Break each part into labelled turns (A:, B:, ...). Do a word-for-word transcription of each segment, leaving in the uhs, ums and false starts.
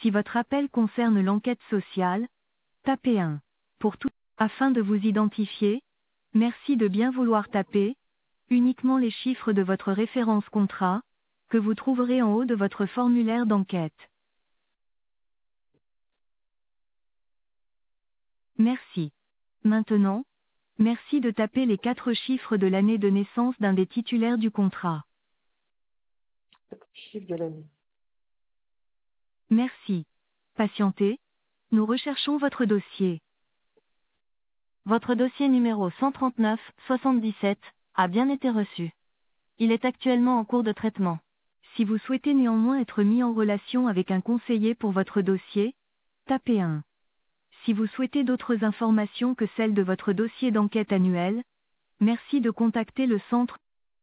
A: Si votre appel concerne l'enquête sociale, tapez un. Pour tout, afin de vous identifier, merci de bien vouloir taper uniquement les chiffres de votre référence contrat, que vous trouverez en haut de votre formulaire d'enquête. Merci. Maintenant, merci de taper les quatre chiffres de l'année de naissance d'un des titulaires du contrat.
B: Chiffre de l'année.
A: Merci. Patientez, nous recherchons votre dossier. Votre dossier numéro cent trente-neuf soixante-dix-sept a bien été reçu. Il est actuellement en cours de traitement. Si vous souhaitez néanmoins être mis en relation avec un conseiller pour votre dossier, tapez un. Si vous souhaitez d'autres informations que celles de votre dossier d'enquête annuel, merci de contacter le centre.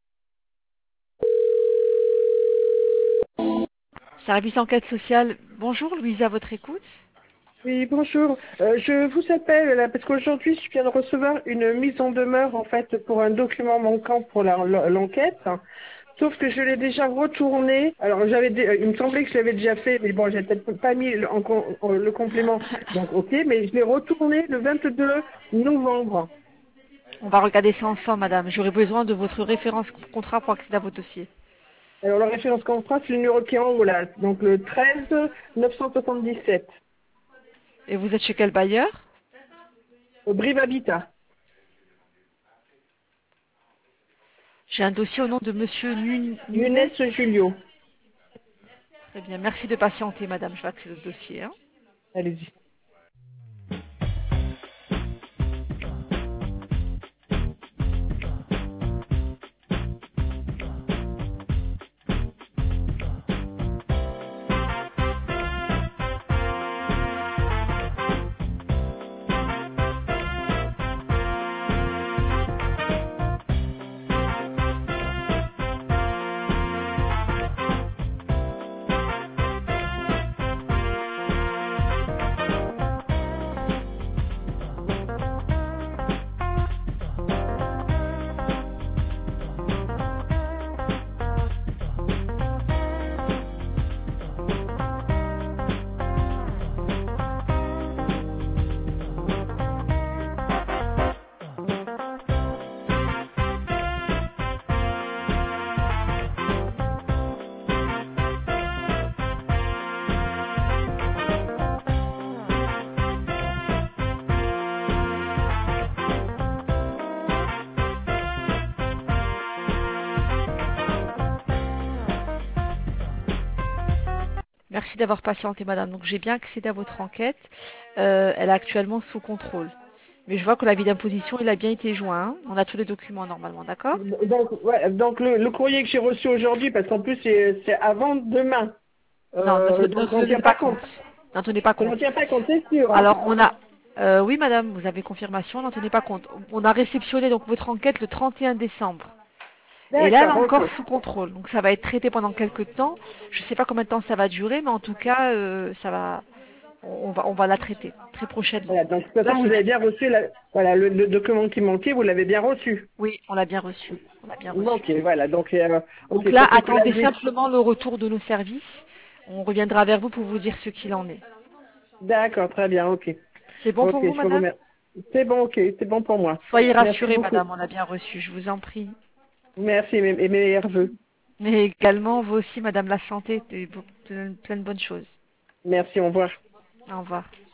A: Service enquête sociale, bonjour Louise, à votre écoute.
B: Oui, bonjour. Euh, je vous appelle là parce qu'aujourd'hui, je viens de recevoir une mise en demeure en fait pour un document manquant pour la- l'enquête. Sauf que je l'ai déjà retourné. Alors j'avais, dé- euh, il me semblait que je l'avais déjà fait, mais bon, j'ai peut-être pas mis le, en com- en- le complément. Donc ok, mais je l'ai retourné le vingt-deux novembre.
A: On va regarder ça ensemble, madame. J'aurai besoin de votre référence contrat pour accéder à votre dossier.
B: Alors la référence contrat, c'est le numéro qui est en haut là, donc le treize neuf cent soixante-dix-sept.
A: Et vous êtes chez quel bailleur?
B: Au Brive Habitat.
A: J'ai un dossier au nom de monsieur Nun-
B: Younes
A: Nunes.
B: Julio.
A: Très bien, merci de patienter, madame. Je vais accéder au dossier. Hein.
B: Allez-y.
A: Merci d'avoir patienté, madame. Donc, j'ai bien accédé à votre enquête. Euh, elle est actuellement sous contrôle. Mais je vois que l'avis d'imposition, il a bien été joint. Hein. On a tous les documents normalement, d'accord?
B: Donc, ouais, donc le, le courrier que j'ai reçu aujourd'hui, parce qu'en plus c'est c'est avant demain,
A: Non, ne,
B: euh,
A: ne
B: donc on ne
A: tenez
B: tient
A: pas
B: pas compte.
A: compte. N'en tenez pas
B: On n'en
A: compte.
B: tient pas compte, c'est sûr. Hein.
A: Alors, on a... Euh, oui, madame, vous avez confirmation, n'en tenez pas compte. On a réceptionné donc votre enquête le trente et un décembre. Et là, elle est
B: D'accord, ok.
A: encore sous contrôle. Donc, ça va être traité pendant quelques temps. Je ne sais pas combien de temps ça va durer, mais en tout cas, euh, ça va... On va, on va la traiter très prochainement.
B: Voilà, donc de toute
A: Là,
B: façon vous
A: c'est
B: avez
A: tout.
B: bien reçu la, voilà, le, le document qui manquait, vous l'avez bien reçu.
A: Oui, on l'a bien reçu. On l'a bien reçu.
B: Ok, voilà, donc euh, ok,
A: Donc là,
B: surtout que là
A: attendez
B: j'ai.
A: simplement le retour de nos services. On reviendra vers vous pour vous dire ce qu'il en est.
B: D'accord, très bien, ok.
A: C'est bon
B: Ok,
A: pour vous,
B: je vous
A: madame?
B: remercie. C'est bon, ok, c'est bon pour moi.
A: Soyez
B: Merci
A: rassurée,
B: beaucoup.
A: madame, on l'a bien reçu. Je vous en prie.
B: Merci et mes, et mes meilleurs vœux.
A: Mais également, vous aussi, madame, la santé, de- de- plein de bonnes choses.
B: Merci, au revoir.
A: Au revoir.